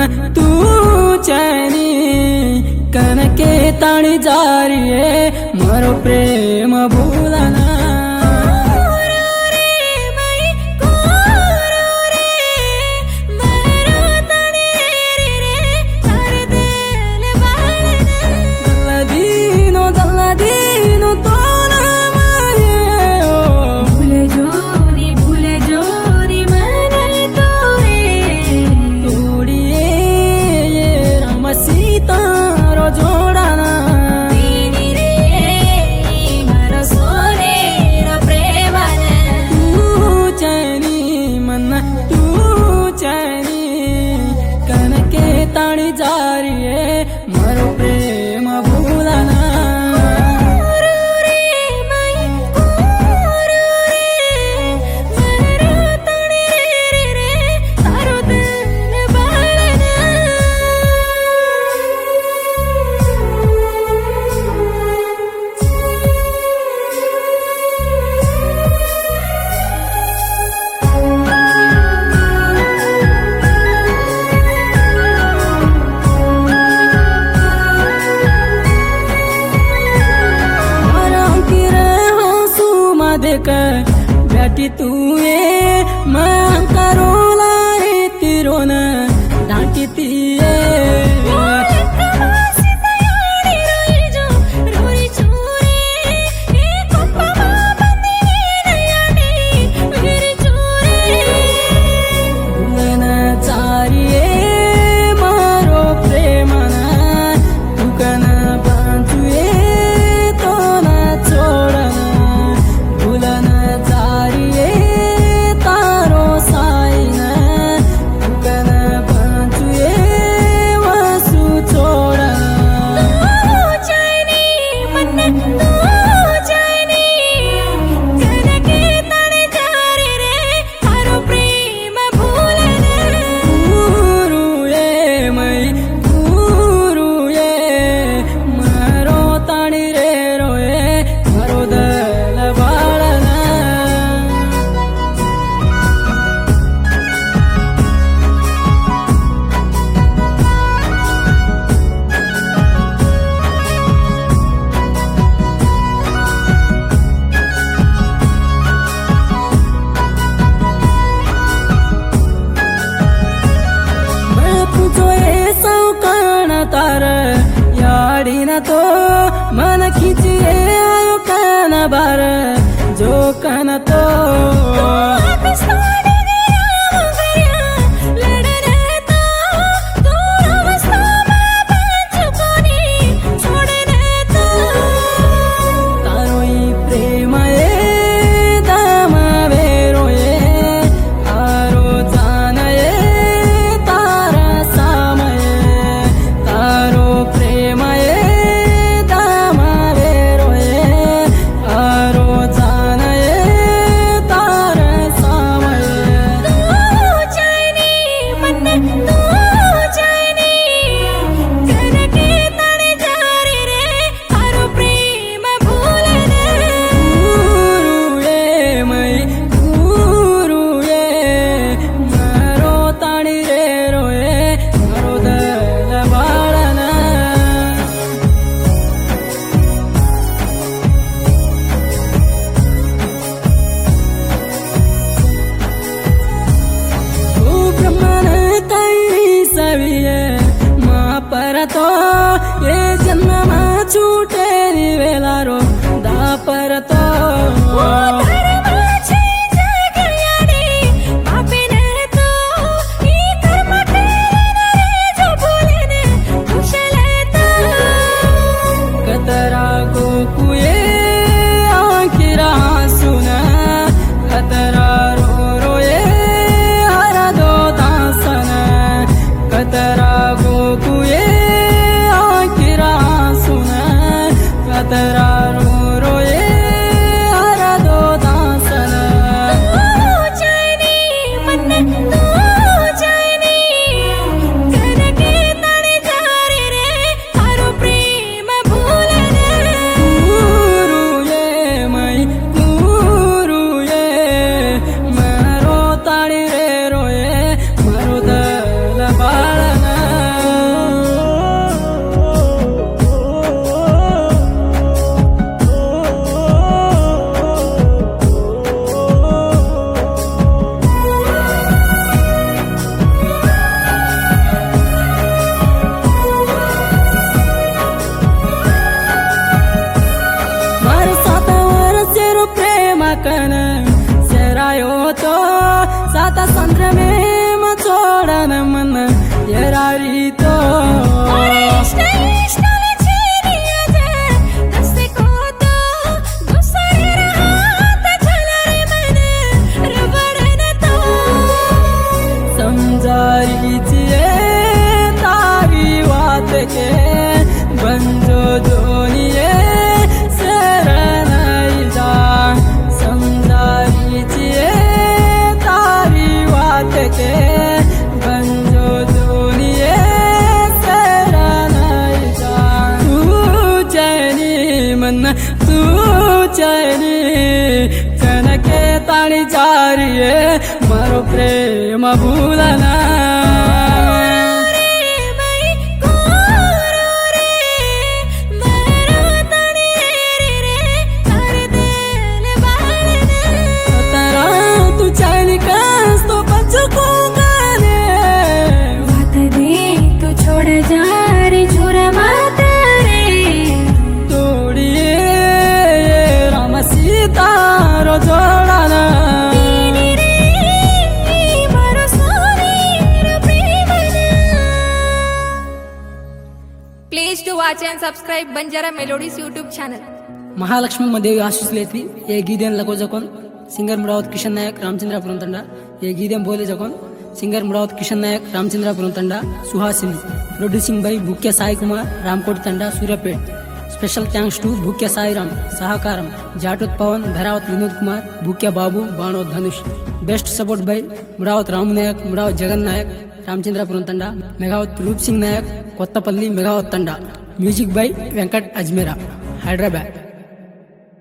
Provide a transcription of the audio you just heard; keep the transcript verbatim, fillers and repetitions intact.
तू चैनी कनके ताणी जारी है मारो प्रेम भूलना ताणी जारी है मारो प्रेम भूलना बैठी तू ये मैं करो लाए तिरो न डांटी तीए तार याड़ी न तो मन खींचिए आयो कान बार जो कान तो तो ये जन्म में छूटे वेला रो दा पर तो कतरा को कुए आखिरा सुना कतरा रो रोए हरा दो दासना कतरा को कुए तेरा कन सेरायो तो साता संद्र में मचोड़न मन येरारी तो समझारी चिए तारी बात के बंजो जोनिए सेरनाई जा समझारी चिए तारी बात के बंजो जोनिए सेरनाई जा तू चैनी मन तू चैनी कनके ताणी चारिए मारो प्रेम भूलना Please do watch and subscribe Banjara Melodies YouTube channel. Mahalakshmi मध्ये आशिष लेती ये गीदेन लगो जकोन सिंगर मुराद किशन नायक रामचंद्रपुरम तंडा ये गीदेन बोले जकोन singer Murad Kishan Nayak Ramachandrapuram Thanda Suhasini producing by Bhukya Sai Kumar Ramkot Thanda Suryapet special thanks to Bhukya Sai Ram सहकारम Jatoth Pavan Dharavath Vinod Kumar Bhukya Babu Banoth Dhanush best support by Muravath Ramu Nayak Muravath Jagan Nayak Ramachandrapuram Thanda Meghavath Roop Singh Nayak Kothapalli Meghavath Thanda music by Venkat Ajmera Hyderabad.